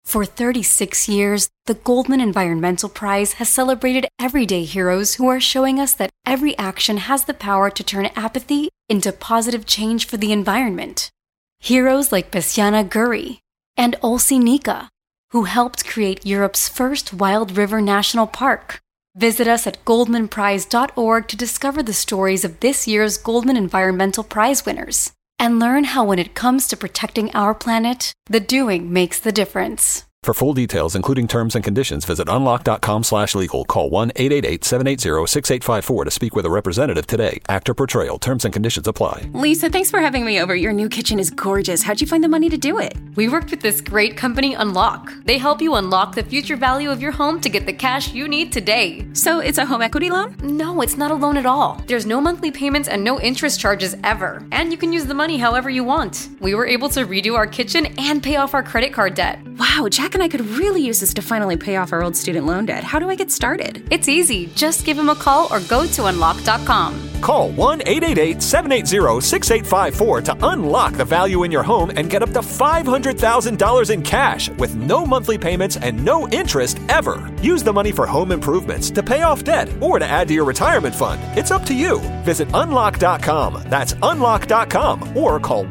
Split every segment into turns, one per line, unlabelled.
For 36 years, the Goldman Environmental Prize has celebrated everyday heroes who are showing us that every action has the power to turn apathy into positive change for the environment. Heroes like Bessiana Guri and Olsi Nika, who helped create Europe's first wild river national park. Visit us at goldmanprize.org to discover the stories of this year's Goldman Environmental Prize winners and learn how when it comes to protecting our planet, the doing makes the difference.
For full details, including terms and conditions, visit unlock.com/legal. Call 1-888-780-6854 to speak with a representative today. Actor Portrayal. Terms and conditions apply.
Lisa, thanks for having me over. Your new kitchen is gorgeous. How'd you find the money to do it?
We worked with this great company, Unlock. They help you unlock the future value of your home to get the cash you need today.
So it's a home equity loan?
No, it's not a loan at all. There's no monthly payments and no interest charges ever. And you can use the money however you want. We were able to redo our kitchen and pay off our credit card debt.
Wow, Jack and I could really use this to finally pay off our old student loan debt. How do I get started?
It's easy. Just give him a call or go to unlock.com.
Call 1-888-780-6854 to unlock the value in your home and get up to $500,000 in cash with no monthly payments and no interest ever. Use the money for home improvements, to pay off debt, or to add to your retirement fund. It's up to you. Visit unlock.com. That's unlock.com or call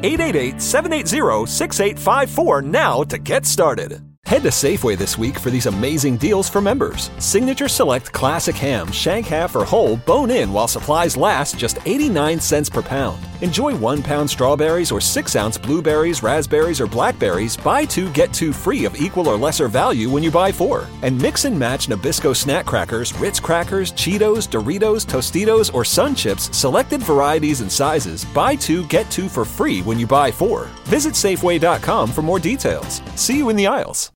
1-888-780-6854 now to get started. Head to Safeway this week for these amazing deals for members. Signature Select Classic Ham, Shank Half or Whole, Bone In while supplies last, just 89 cents per pound. Enjoy 1 pound strawberries or 6-ounce blueberries, raspberries, or blackberries. Buy 2, get 2 free of equal or lesser value when you buy 4. And mix and match Nabisco snack crackers, Ritz crackers, Cheetos, Doritos, Tostitos, or Sun Chips, selected varieties and sizes. Buy 2, get 2 for free when you buy 4. Visit Safeway.com for more details. See you in the aisles.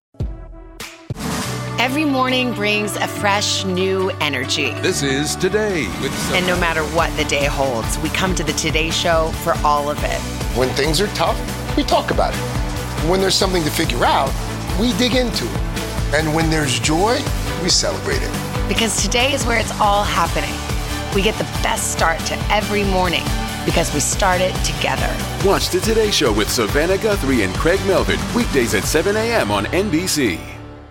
Every morning brings a fresh, new energy.
This is Today with
And no matter what the day holds, we come to the Today Show for all of it.
When things are tough, we talk about it. When there's something to figure out, we dig into it. And when there's joy, we celebrate it.
Because today is where it's all happening. We get the best start to every morning because we start it together.
Watch the Today Show with Savannah Guthrie and Craig Melvin, weekdays at 7 a.m. on NBC.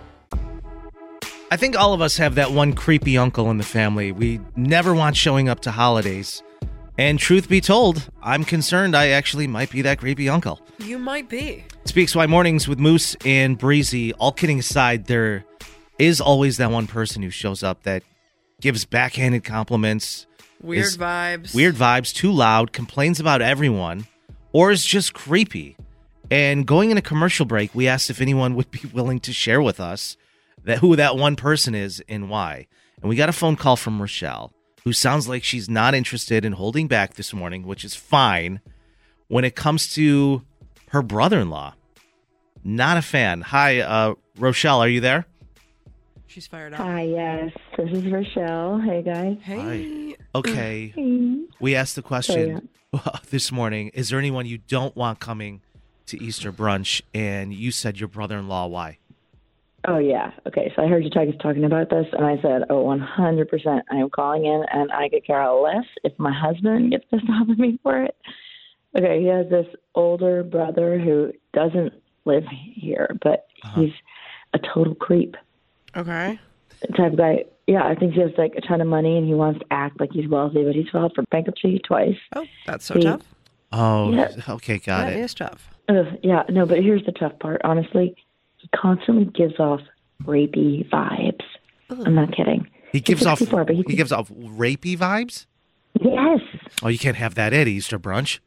I think all of us have that one creepy uncle in the family we never want showing up to holidays. And truth be told, I'm concerned I actually might be that creepy uncle.
You might be.
Speaks Why Mornings with Moose and Breezy. All kidding aside, there is always that one person who shows up that gives backhanded compliments.
Weird
vibes, too loud, complains about everyone, or is just creepy. And going in a commercial break, we asked if anyone would be willing to share with us who that one person is and why. And we got a phone call from Rochelle, who sounds like she's not interested in holding back this morning, which is fine when it comes to her brother-in-law. Not a fan. Hi, Rochelle, are you there?
She's fired up.
Hi, yes. This is Rochelle. Hey, guys.
Hey.
Hi. Okay. We asked the question this morning, is there anyone you don't want coming to Easter brunch? And you said your brother-in-law. Why?
Oh, yeah. Okay, so I heard you talking about this, and I said, 100%. I am calling in, and I could care less if my husband gets pissed off at me for it. Okay, he has this older brother who doesn't live here, but he's a total creep.
Okay.
Type of guy. Yeah, I think he has, like, a ton of money, and he wants to act like he's wealthy, but he's filed for bankruptcy twice.
Oh, that's so tough.
Oh,
yeah.
Okay, got it.
That is tough.
Yeah, no, but here's the tough part, honestly. He constantly gives off rapey vibes. I'm not kidding.
He gives off rapey vibes?
Yes.
Oh, you can't have that at Easter brunch.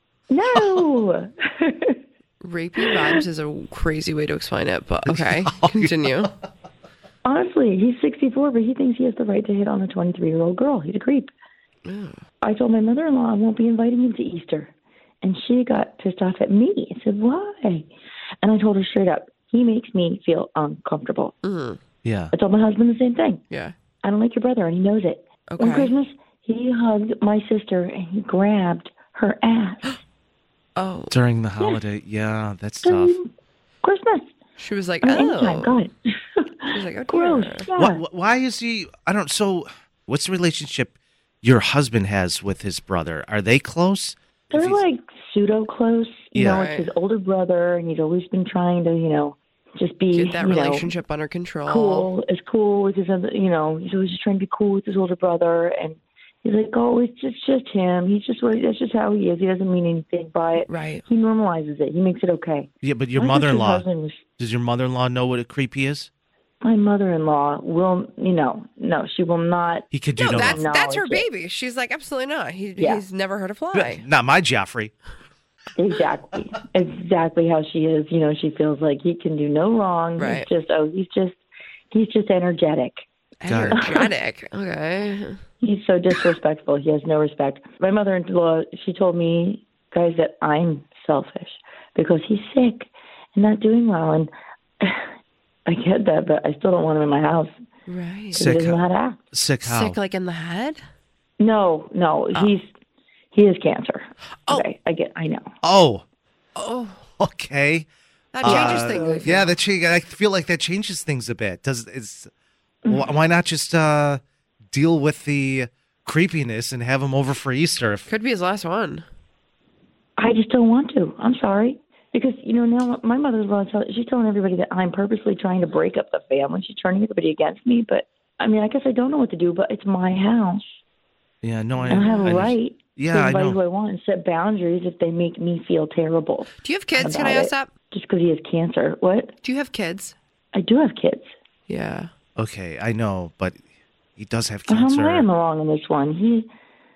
No.
Rapey vibes is a crazy way to explain it, but okay. Continue.
Honestly, he's 64, but he thinks he has the right to hit on a 23-year-old girl. He's a creep. I told my mother-in-law I won't be inviting him to Easter. And she got pissed off at me. I said, why? And I told her straight up, he makes me feel uncomfortable.
Yeah.
I told my husband the same thing.
Yeah.
I don't like your brother, and he knows it.
Okay.
On Christmas, he hugged my sister, and he grabbed her ass.
Oh.
During the holiday. Yeah, that's tough.
Christmas.
She was like,
anytime, go ahead.
She was like, oh,
gross.
Yeah.
Why is he... So, what's the relationship your husband has with his brother? Are they close?
They're like pseudo close. You know,
Right.
it's his older brother, and he's always been trying to, just be,
Get that relationship under control.
Cool with his other, he was just trying to be cool with his older brother, and he's like, oh, it's just him. That's just how he is. He doesn't mean anything by it.
Right.
He normalizes it. He makes it okay.
Yeah, but your mother-in-law, does your mother-in-law know what a creepy is?
My mother-in-law will, no, she will not.
He could do
No,
no
that's her baby. She's like, absolutely not. He's never heard a fly.
Not my Joffrey.
Exactly how she is. She feels like he can do no wrong.
Right.
He's just energetic.
Energetic. Okay.
He's so disrespectful. He has no respect. My mother-in-law, she told me, guys, that I'm selfish because he's sick and not doing well. And I get that, but I still don't want him in my house.
Right.
He doesn't know how to act.
Sick how?
Sick like in the head?
No. He has cancer.
Oh.
Okay, I know.
Oh. Okay.
That changes things.
Yeah, I feel like that changes things a bit. Why not just deal with the creepiness and have him over for Easter?
Could be his last one.
I just don't want to. I'm sorry. Because, now my mother-in-law, she's telling everybody that I'm purposely trying to break up the family. She's turning everybody against me. But, I guess I don't know what to do, but it's my house.
Yeah, no, I
have a right to invite
I know.
who I want and set boundaries if they make me feel terrible.
Do you have kids? Can I ask that?
Just because he has cancer. What?
Do you have kids?
I do have kids.
Yeah.
Okay, I know, but he does have
How
cancer.
am I in the wrong in this one?
You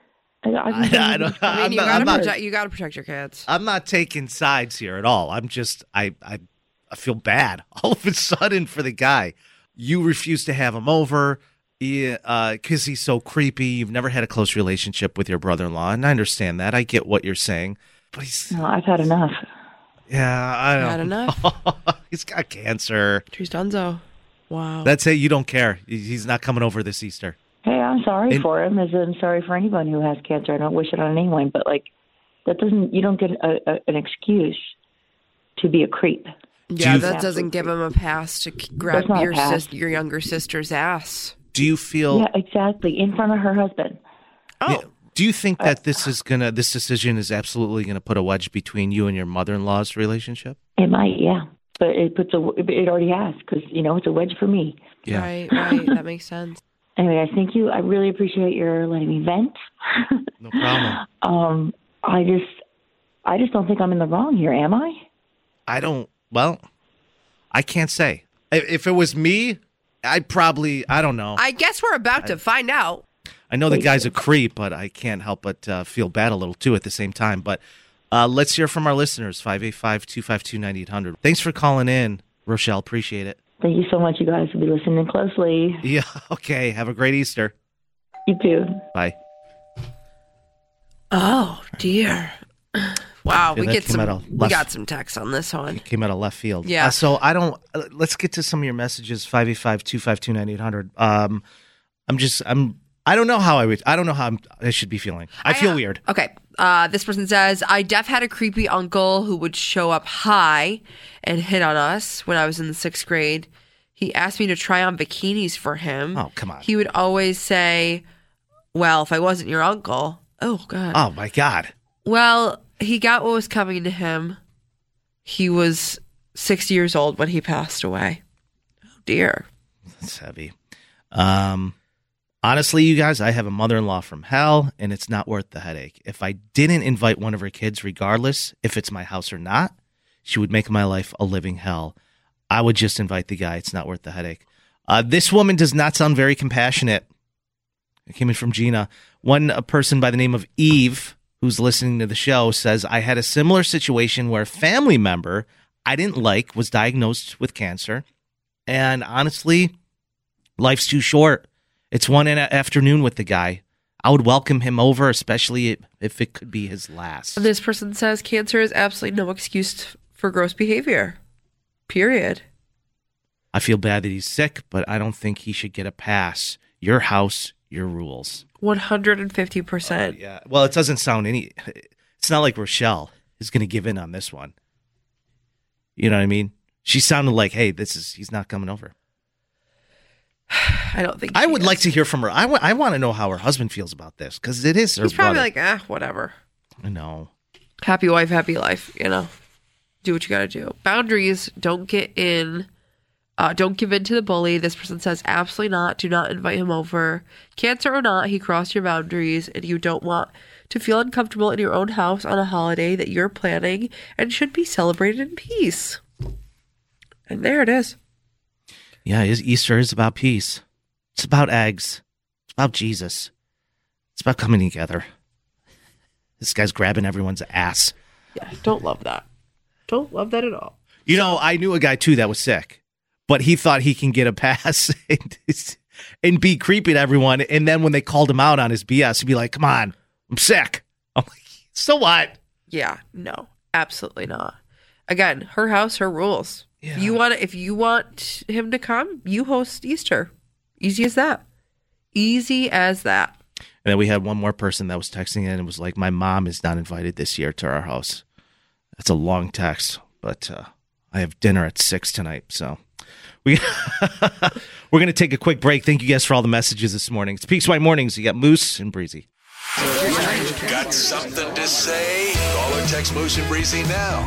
gotta protect your kids.
I'm not taking sides here at all. I'm just, I feel bad all of a sudden for the guy. You refuse to have him over because he's so creepy. You've never had a close relationship with your brother-in-law, and I understand that. I get what you're saying, but
No, I've had enough.
Yeah, I don't.
Had enough?
He's got cancer.
He's donezo. Wow.
That's it. You don't care. He's not coming over this Easter.
Hey, I'm sorry for him. As I'm sorry for anyone who has cancer. I don't wish it on anyone, but you don't get an excuse to be a creep.
Yeah, that doesn't give him a pass to grab your younger sister's ass.
Do you feel?
Yeah, exactly. In front of her husband.
Oh.
Yeah. Do you think that this decision is absolutely gonna put a wedge between you and your mother-in-law's relationship?
It might, yeah. But it already has, because it's a wedge for me.
Yeah.
Right. That makes sense.
Anyway, thank you. I really appreciate your letting me vent.
No problem.
I just don't think I'm in the wrong here, am I?
I don't. Well, I can't say. If it was me, I'd probably. I don't know.
I guess we're about to find out.
I know the guy's a creep, but I can't help but feel bad a little too at the same time. But let's hear from our listeners. 585-252-9800. Thanks for calling in, Rochelle. Appreciate it.
Thank you so much. You guys will be listening closely.
Yeah. Okay. Have a great Easter.
You too.
Bye.
Oh dear. Wow,
Yeah,
we got some text on this one.
It came out of left field.
Yeah.
So I don't. Let's get to some of your messages. 585-252-9800. I don't know how I should be feeling. I feel weird.
Okay. This person says, I had a creepy uncle who would show up high and hit on us when I was in the 6th grade. He asked me to try on bikinis for him.
Oh, come on.
He would always say, well, if I wasn't your uncle. Oh, God.
Oh, my God.
Well, he got what was coming to him. He was 6 years old when he passed away. Oh, dear.
That's heavy. Honestly, you guys, I have a mother-in-law from hell, and it's not worth the headache. If I didn't invite one of her kids, regardless if it's my house or not, she would make my life a living hell. I would just invite the guy. It's not worth the headache. This woman does not sound very compassionate. It came in from Gina. One person by the name of Eve, who's listening to the show, says, I had a similar situation where a family member I didn't like was diagnosed with cancer. And honestly, life's too short. It's one afternoon with the guy. I would welcome him over, especially if it could be his last.
This person says cancer is absolutely no excuse for gross behavior. Period.
I feel bad that he's sick, but I don't think he should get a pass. Your house, your rules.
150%.
Yeah. Well, it doesn't sound it's not like Rochelle is going to give in on this one. You know what I mean? She sounded like, hey, he's not coming over.
I don't think
I would like to hear from her. I want to know how her husband feels about this, because it is her
He's probably
brother.
like, whatever.
I know.
Happy wife, happy life, Do what you got to do. Boundaries. Don't give in to the bully. This person says, absolutely not. Do not invite him over. Cancer or not, he crossed your boundaries, and you don't want to feel uncomfortable in your own house on a holiday that you're planning and should be celebrated in peace. And there it is.
Yeah, Easter is about peace. It's about eggs. It's about Jesus. It's about coming together. This guy's grabbing everyone's ass.
Yeah, don't love that. Don't love that at all.
You know, I knew a guy, too, that was sick. But he thought he can get a pass and be creepy to everyone. And then when they called him out on his BS, he'd be like, come on, I'm sick. I'm like, so what?
Yeah, no, absolutely not. Again, her house, her rules.
Yeah.
If you want him to come, you host Easter. Easy as that. Easy as that.
And then we had one more person that was texting in and was like, my mom is not invited this year to our house. That's a long text, but I have dinner at 6 tonight, so we're going to take a quick break. Thank you guys for all the messages this morning. It's Peaks White Mornings. You got Moose and Breezy.
Got something to say? Call or text Moose and Breezy now.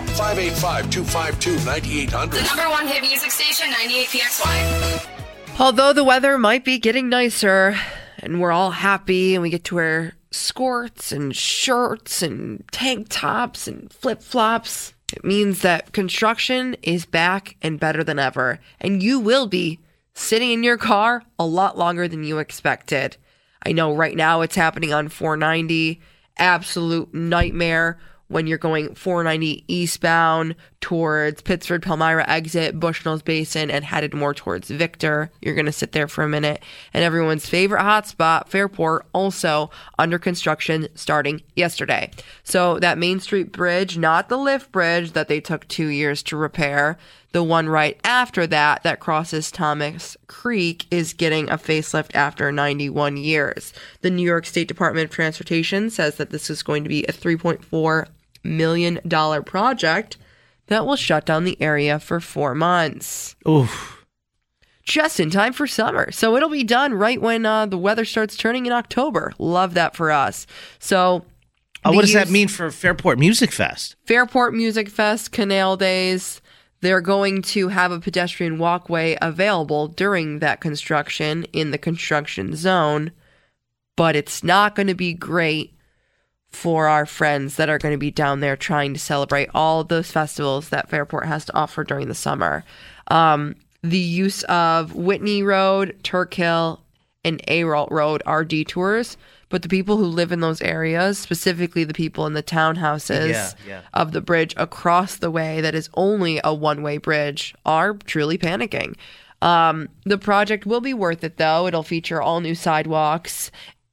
585-252-9800.
The number one hit music station, 98 PXY.
Although the weather might be getting nicer and we're all happy and we get to wear skirts and shirts and tank tops and flip-flops, it means that construction is back and better than ever. And you will be sitting in your car a lot longer than you expected. I know right now it's happening on 490. Absolute nightmare when you're going 490 eastbound towards Pittsford, Palmyra exit, Bushnell's Basin, and headed more towards Victor. You're going to sit there for a minute. And everyone's favorite hotspot, Fairport, also under construction starting yesterday. So that Main Street bridge, not the lift bridge that they took 2 years to repair, the one right after that crosses Thomas Creek, is getting a facelift after 91 years. The New York State Department of Transportation says that this is going to be a $3.4 million project that will shut down the area for 4 months.
Oof.
Just in time for summer. So it'll be done right when the weather starts turning in October. Love that for us. So
what does that mean for Fairport Music Fest?
Fairport Music Fest, Canal Days. They're going to have a pedestrian walkway available during that construction in the construction zone, but it's not going to be great for our friends that are going to be down there trying to celebrate all of those festivals that Fairport has to offer during the summer. The use of Whitney Road, Turk Hill, and Aralt Road are detours, but the people who live in those areas, specifically the people in the townhouses of the bridge across the way that is only a one-way bridge, are truly panicking. The project will be worth it, though. It'll feature all new sidewalks,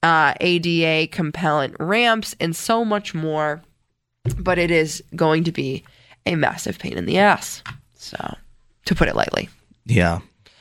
ADA compellant ramps, and so much more. But it is going to be a massive pain in the ass. So, to put it lightly.
Yeah.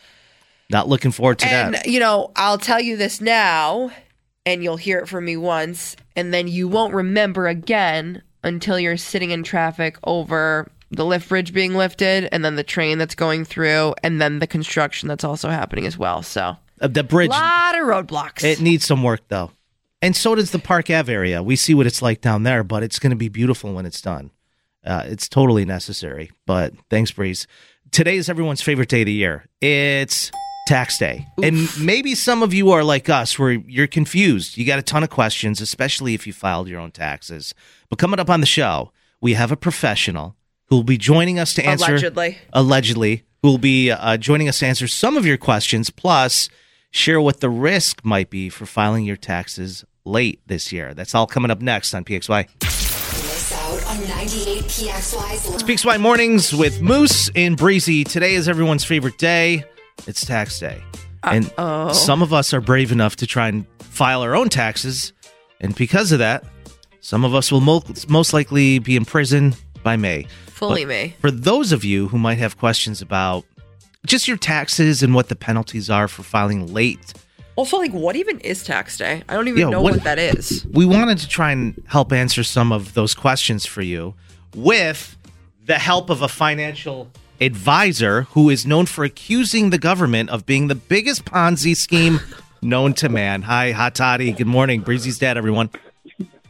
Not looking forward to that.
And, you know, I'll tell you this now, and you'll hear it from me once, and then you won't remember again until you're sitting in traffic over the lift bridge being lifted, and then the train that's going through, and then the construction that's also happening as well. So
the bridge,
a lot of roadblocks.
It needs some work, though. And so does the Park Ave area. We see what it's like down there, but it's going to be beautiful when it's done. It's totally necessary. But thanks, Breeze. Today is everyone's favorite day of the year. It's tax day. Oof. And maybe some of you are like us where you're confused. You got a ton of questions, especially if you filed your own taxes. But coming up on the show, we have a professional who will be joining us to answer... Allegedly. Who will be joining us to answer some of your questions, plus share what the risk might be for filing your taxes late this year. That's all coming up next on PXY.
Miss out on 98 PXY's...
It's PXY Mornings with Moose and Breezy. Today is everyone's favorite day. It's tax day. And some of us are brave enough to try and file our own taxes. And because of that, some of us will most likely be in prison by May.
Fully May.
For those of you who might have questions about just your taxes and what the penalties are for filing late.
Also, like, what even is tax day? I don't even know what that is.
We wanted to try and help answer some of those questions for you with the help of a financial advisor who is known for accusing the government of being the biggest Ponzi scheme known to man. Hi, Hot Toddy. Good morning. Breezy's dad, everyone.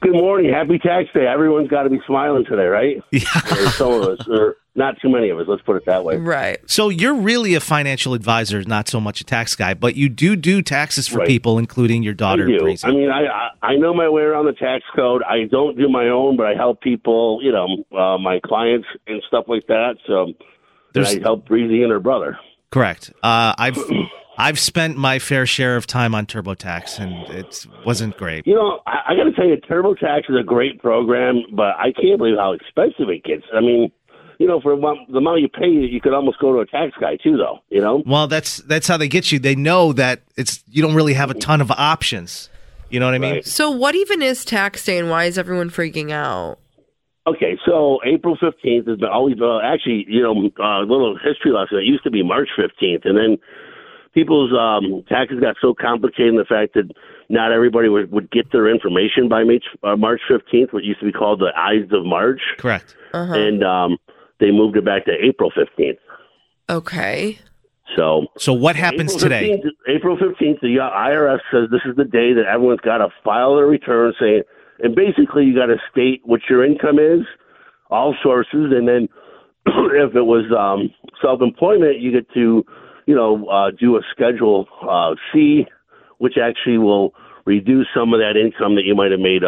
Good morning. Happy tax day. Everyone's got to be smiling today, right?
Yeah.
Or some of us, or not too many of us. Let's put it that way.
Right.
So you're really a financial advisor, not so much a tax guy, but you do taxes for people, including your daughter,
I do.
Breezy.
I mean, I know my way around the tax code. I don't do my own, but I help people, my clients and stuff like that. So I help Breezy and her brother.
Correct. I've spent my fair share of time on TurboTax, and it wasn't great.
I got to tell you, TurboTax is a great program, but I can't believe how expensive it gets. I mean, for the amount you pay, you could almost go to a tax guy too, though.
Well, that's how they get you. They know that you don't really have a ton of options. You know what I mean?
Right.
So what even is tax day, and why is everyone freaking out?
Okay, so April 15th has been always actually, a little history lesson. It used to be March 15th, and then people's taxes got so complicated in the fact that not everybody would get their information by March 15th, what used to be called the Ides of March.
Correct.
Uh-huh.
And they moved it back to April 15th.
Okay.
So
what happens today?
April 15th, the IRS says this is the day that everyone's got to file their return saying, and basically you got to state what your income is, all sources, and then if it was self-employment, you get to do a Schedule C, which actually will reduce some of that income that you might have made,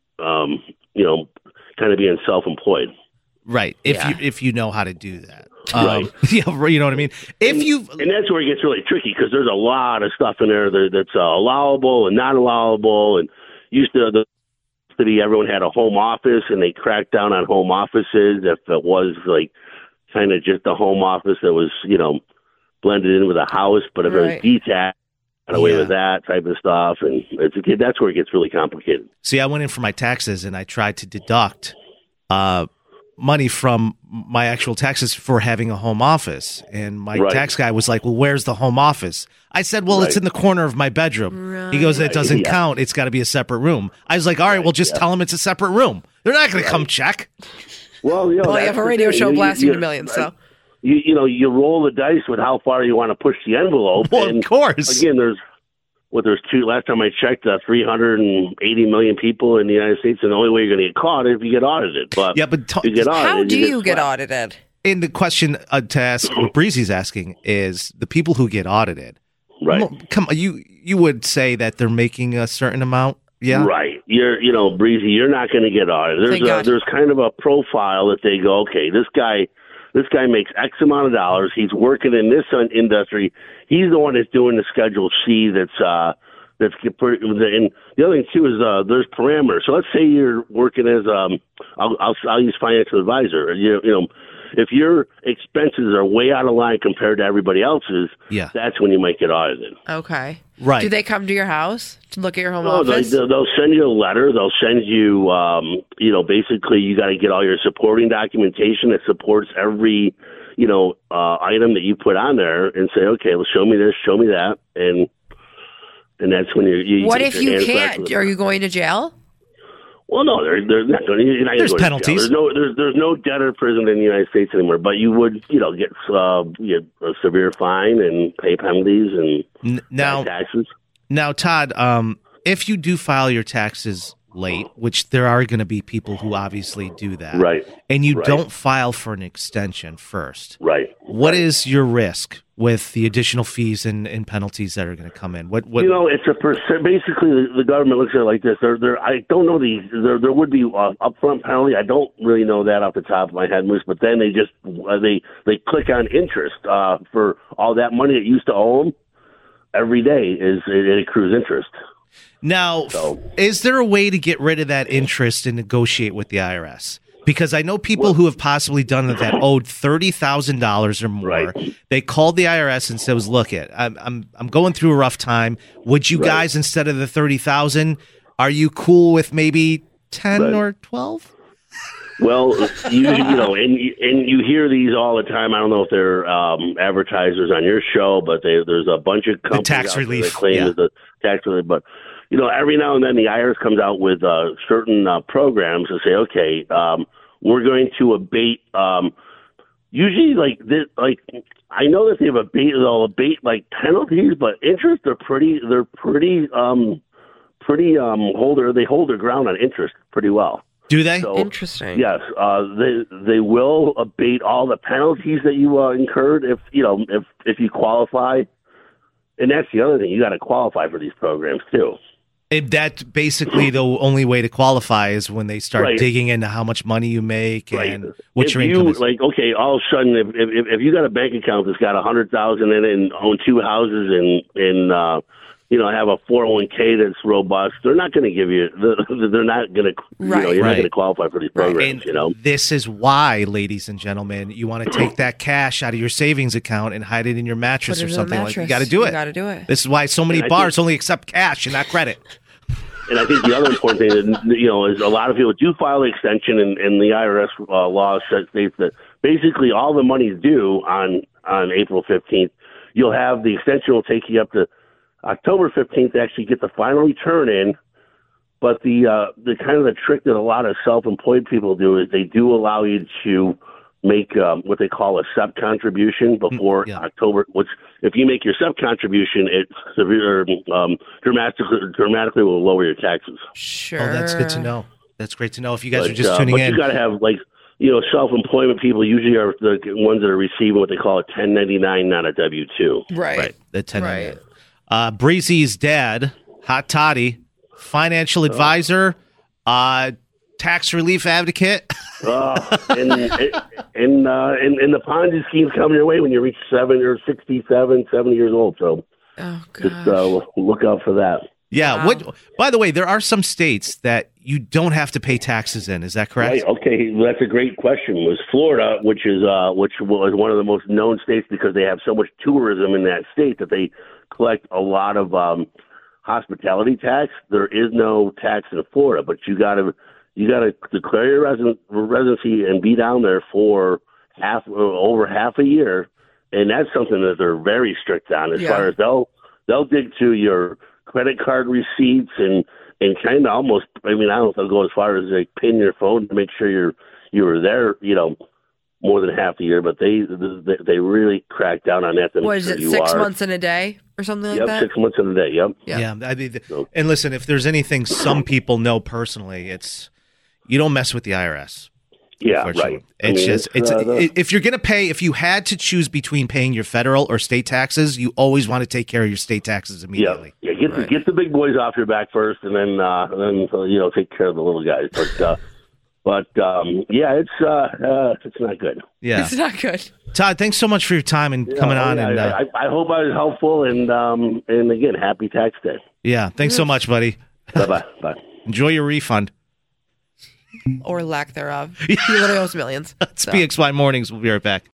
kind of being self-employed.
Right. If you know how to do that.
Right.
Yeah, you know what I mean?
And that's where it gets really tricky because there's a lot of stuff in there that's allowable and not allowable. And used to be everyone had a home office and they cracked down on home offices if it was like kind of just a home office that was, blended in with a house, but if it was detached, got away with that type of stuff, and that's where it gets really complicated.
See, I went in for my taxes, and I tried to deduct money from my actual taxes for having a home office, and my tax guy was like, well, where's the home office? I said, well, it's in the corner of my bedroom. He goes, it doesn't count. It's got to be a separate room. I was like, all right, well, just tell him it's a separate room. They're not going to come check.
Well,
you have a radio show blasting to millions, so...
You roll the dice with how far you want to push the envelope.
Well,
and
of course.
Again, there's last time I checked, 380 million people in the United States, and the only way you're going to get caught is if you get audited. But you get audited,
how do you get audited?
And the question to ask, what Breezy's asking, is the people who get audited.
Right.
Come on, you would say that they're making a certain amount. Yeah.
Right. Breezy, you're not going to get audited. There's kind of a profile that they go, okay, this guy makes X amount of dollars. He's working in this industry. He's the one that's doing the Schedule C. And the other thing too is there's parameters. So let's say you're working as I'll use financial advisor. If your expenses are way out of line compared to everybody else's, that's when you might get audited.
Okay.
Right.
Do they come to your house to look at your home office?
They'll send you a letter. They'll send you, basically you got to get all your supporting documentation that supports every, item that you put on there and say, okay, well, show me this, show me that. And that's when you
what if you can't? Are you going to jail?
Well, no, they're not going to.
There's penalties.
There's no debtor prison in the United States anymore. But you would, get a severe fine and pay penalties and taxes.
Now, Todd, if you do file your taxes late, which there are going to be people who obviously do that,
right?
And you don't file for an extension first,
right?
What is your risk with the additional fees and penalties that are going to come in? What
it's a percent. Basically, the government looks at it like this. I don't know there would be upfront penalty. I don't really know that off the top of my head, Moose. But then they just they click on interest for all that money that used to owe them. Every day it accrues interest.
Now, is there a way to get rid of that interest and negotiate with the IRS? Because I know people who have possibly done that owed $30,000 or more. Right. They called the IRS and said, "Look, I'm going through a rough time. Would you guys, instead of the $30,000, are you cool with maybe 10 or 12?"
Well, and you hear these all the time. I don't know if they're advertisers on your show, but there's a bunch of companies
the tax relief
that claim the tax relief. But every now and then the IRS comes out with certain programs to say, okay, we're going to abate. Usually, like this, I know that they'll abate like penalties, but interest they're pretty pretty they hold their ground on interest pretty well.
Do they?
So,
interesting.
Yes, they will abate all the penalties that you incurred if you qualify, and that's the other thing, you got to qualify for these programs too.
That's basically the only way to qualify is when they start digging into how much money you make and what your income is.
Like, okay, all of a sudden, if you got a bank account that's got $100,000 in it and own 2 houses and have a 401k that's robust, they're not going to give you. They're not going to. You're not going to qualify for these programs.
And this is why, ladies and gentlemen, you want to take that cash out of your savings account and hide it in your mattress or something like that. You got to do it.
You got to do it.
This is why so many bars only accept cash and not credit.
And I think the other important thing is a lot of people do file the extension, and the IRS law states that basically all the money is due on April 15th. You'll have the extension will take you up to October 15th to actually get the final return in. But the kind of the trick that a lot of self-employed people do is they do allow you to make what they call a SEP contribution before October, which if you make your SEP contribution, it dramatically will lower your taxes.
Sure.
Oh, that's good to know. That's great to know. If you guys are just tuning in.
You got to have self-employment people usually are the ones that are receiving what they call a 1099, not a W-2.
Right.
The 1099. Breezy's dad, Hot Toddy, financial advisor, tax relief advocate.
And the Ponzi schemes come your way when you reach 70 years old. So just look out for that.
Yeah. Wow. By the way, there are some states that you don't have to pay taxes in. Is that correct?
Right. Okay. Well, that's a great question. Was Florida, which was one of the most known states because they have so much tourism in that state that they collect a lot of hospitality tax. There is no tax in Florida, but you got to declare your residency and be down there for over half a year, and that's something that they're very strict on. As far as they'll dig to your credit card receipts and kind of almost. I don't know if they'll go as far as like pin your phone to make sure you were there. More than half the year, but they really crack down on that.
What is it? 6 months in a day or something like that?
6 months in a day. Yep.
Yeah. And listen, if there's anything some people know personally, it's you don't mess with the IRS.
Yeah, right.
It's if you're going to pay, if you had to choose between paying your federal or state taxes, you always want to take care of your state taxes immediately.
Yeah. Get the big boys off your back first, and then take care of the little guys. But it's not good.
Yeah,
it's not good.
Todd, thanks so much for your time and coming on. And
I hope I was helpful. And again, happy tax day.
Yeah, thanks so much, buddy.
Bye.
Enjoy your refund.
Or lack thereof. He literally owes millions.
It's PXY Mornings. We'll be right back.